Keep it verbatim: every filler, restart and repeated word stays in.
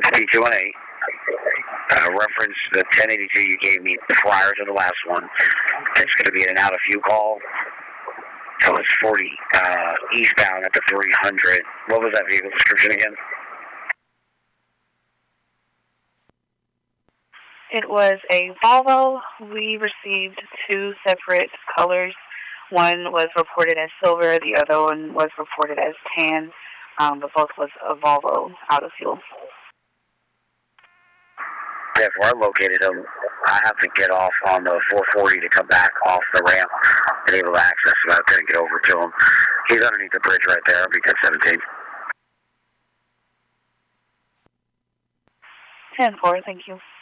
It's P two one eight. Uh, reference the ten eighty-two you gave me prior to the last one. It's going to be an out of view call. So it's forty uh, eastbound at the three hundred. What was that vehicle description again? It was a Volvo. We received two separate colors. One was reported as silver, the other one was reported as tan, um, but both was a Volvo out of fuel. Yeah, if I located him, I have to get off on the four forty to come back off the ramp and able to access him. I couldn't get over to him. He's underneath the bridge right there. I'll be ten seventeen. ten four, thank you.